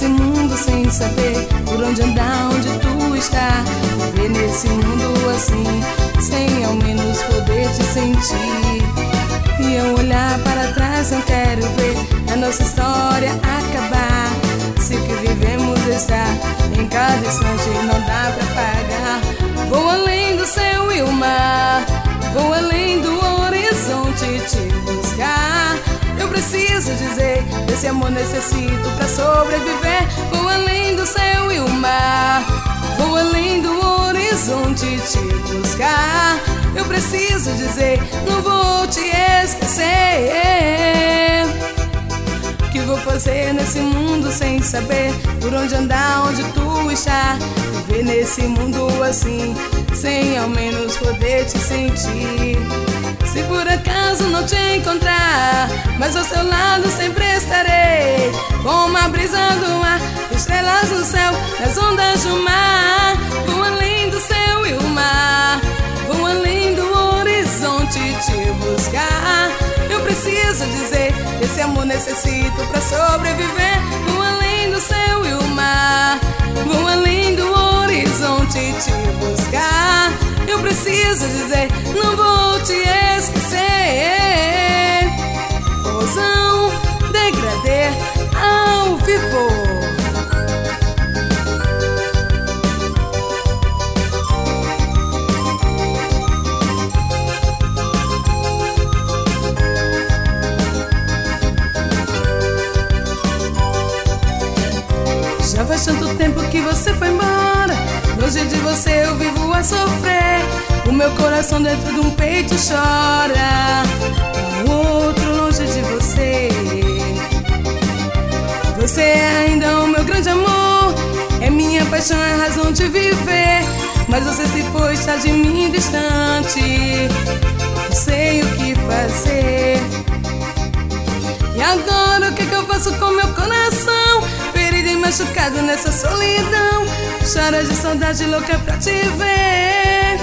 nesse mundo sem saber por onde andar, onde tu está. Viver nesse mundo assim, sem ao menos poder te sentir. E eu olhar para trás, não quero ver a nossa história acabar. Se o que vivemos está em cada instante, não dá pra pagar. Vou além do céu e o mar, vou além do horizonte te buscar. Eu preciso dizer, desse amor necessito pra sobreviver. Vou além do céu e o mar, vou além do horizonte te buscar. Eu preciso dizer, não vou te esquecer. O que vou fazer nesse mundo sem saber por onde andar, onde tu está. Viver nesse mundo assim, sem ao menos poder te sentir. Se por acaso não te encontrar, mas ao seu lado sempre estarei. Como a brisa do ar, estrelas no céu, nas ondas do mar. Vou além do céu e o mar, vou além do horizonte te buscar. Eu preciso dizer, desse amor necessito pra sobreviver. Vou além do céu e o mar, vou além do horizonte te buscar. Eu preciso dizer, não vou te esquecer. Rosão, Degradê, ao vivo. Já faz tanto tempo que você foi embora, longe de você eu vivo a sofrer. O meu coração dentro de um peito chora, o outro longe de você. Você é ainda o meu grande amor, é minha paixão, é a razão de viver. Mas você se foi, está de mim distante, não sei o que fazer. E agora o que eu faço com meu coração, ferido e machucado nessa solidão? Chora de saudade louca pra te ver.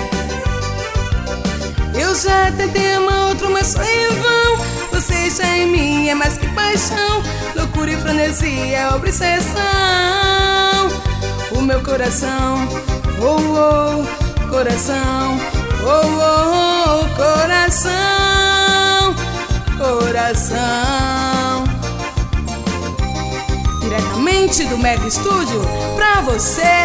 Eu já tentei amar outro, mas foi em vão. Você está em mim, é mais que paixão, loucura e frenesia, obsessão. O meu coração, oh, oh, coração, oh, oh, coração, coração. Diretamente do Mega Estúdio pra você.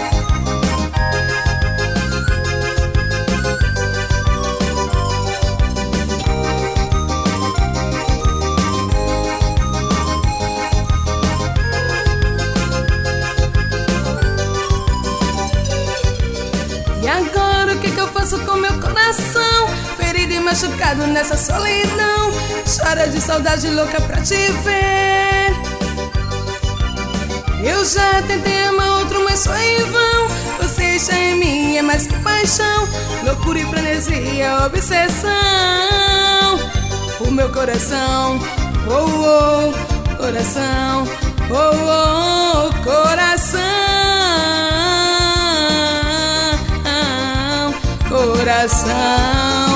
E agora o que eu faço com meu coração, ferido e machucado nessa solidão? Chora de saudade louca pra te ver. Eu já tentei amar outro, mas foi em vão. Você está em mim, é mais que paixão, loucura e frenesia, obsessão. O meu coração, oh, oh, coração, oh, oh, coração, coração.